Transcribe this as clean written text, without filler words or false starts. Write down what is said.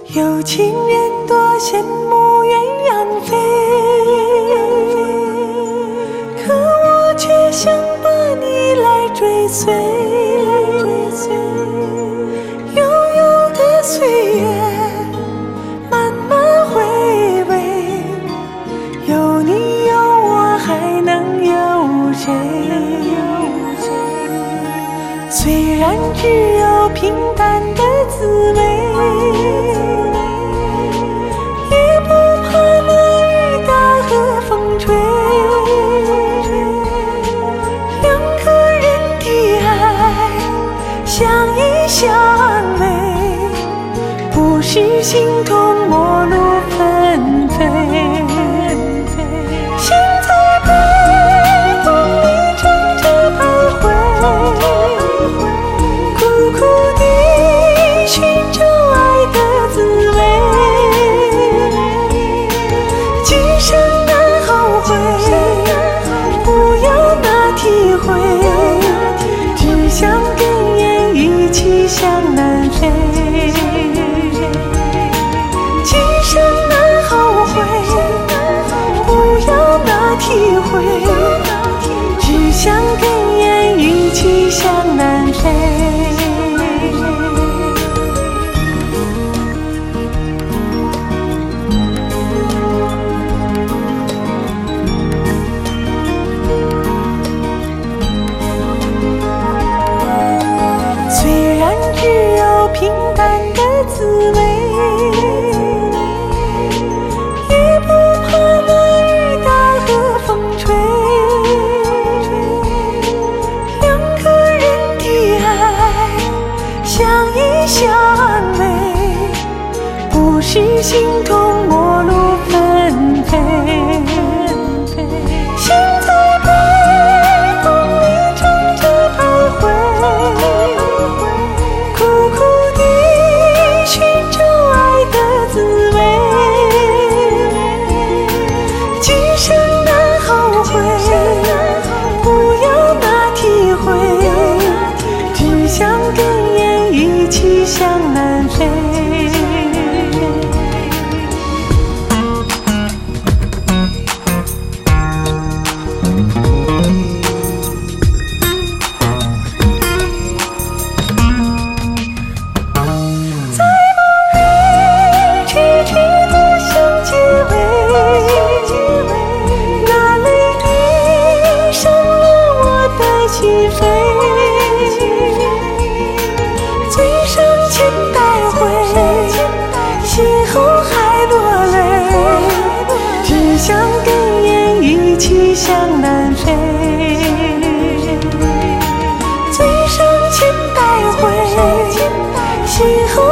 有情人多羡慕鸳鸯飞，可我却想把你来追随。悠悠的岁月，慢慢回味，有你有我，还能有谁？虽然只有平淡的滋味，也不怕那雨打和风吹。两个人的爱相依相偎，不是形同陌路纷飞。心在悲痛里挣扎徘徊，苦苦地寻找爱的滋味。今生难后悔，不要那体会，只想跟雁一起向南飞。今生难后悔，不要那体会，只想跟雁一起向南飞。虽然只有平淡的滋味，也不怕那雨打和风吹。两个人的爱相依相偎，不是形同陌路纷飞。心在悲痛里挣扎徘徊，苦苦地寻找爱的滋味。今生难后悔，不要那体会，只想跟雁一起向南飞。在梦里痴痴地想结尾，那泪滴伤了我的心扉。醉上千百回，邂逅还落泪，只想跟雁一起向南飞。醉上千百回，邂逅